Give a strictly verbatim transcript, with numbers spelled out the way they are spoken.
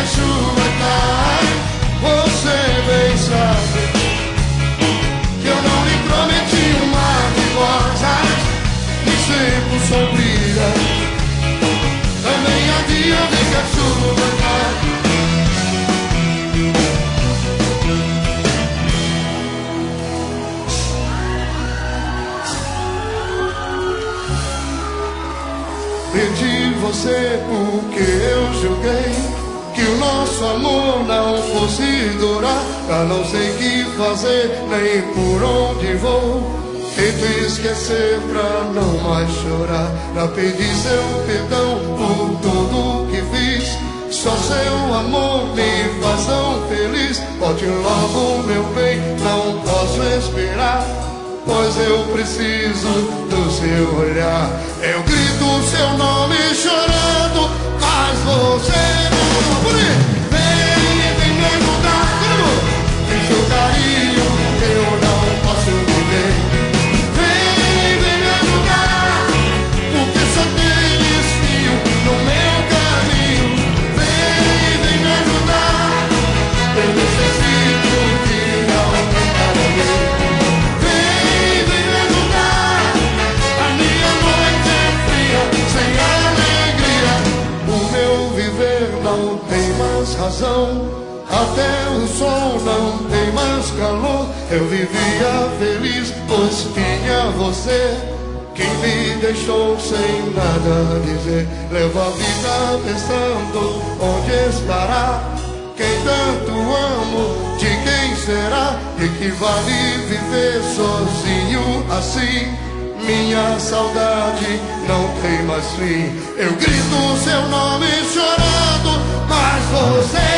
a chuva cai, você bem sabe que eu não lhe prometi uma de rosas e sempre sombria. Também há dia de que a chuva cai. Perdi você porque eu julguei que o nosso amor não fosse durar. Já não sei o que fazer, nem por onde vou. Tento esquecer pra não mais chorar. Já pedi seu perdão por tudo que fiz. Só seu amor me faz tão feliz. Volte logo, meu bem, não posso esperar, pois eu preciso do seu olhar. Eu grito seu nome chorando, mas você não pode. Vem, vem me ajudar, sem seu carinho eu não posso viver. Vem, vem me ajudar, porque só tem espinho no meu caminho. Vem, vem me ajudar, eu necessito de alguém para mim. Não tem mais razão, até o sol não tem mais calor. Eu vivia feliz, pois tinha você, quem me deixou sem nada dizer. Levo a vida pensando onde estará quem tanto amo, de quem será? E que vale viver sozinho assim? Minha saudade não tem mais fim. Eu grito seu nome chorando, mas você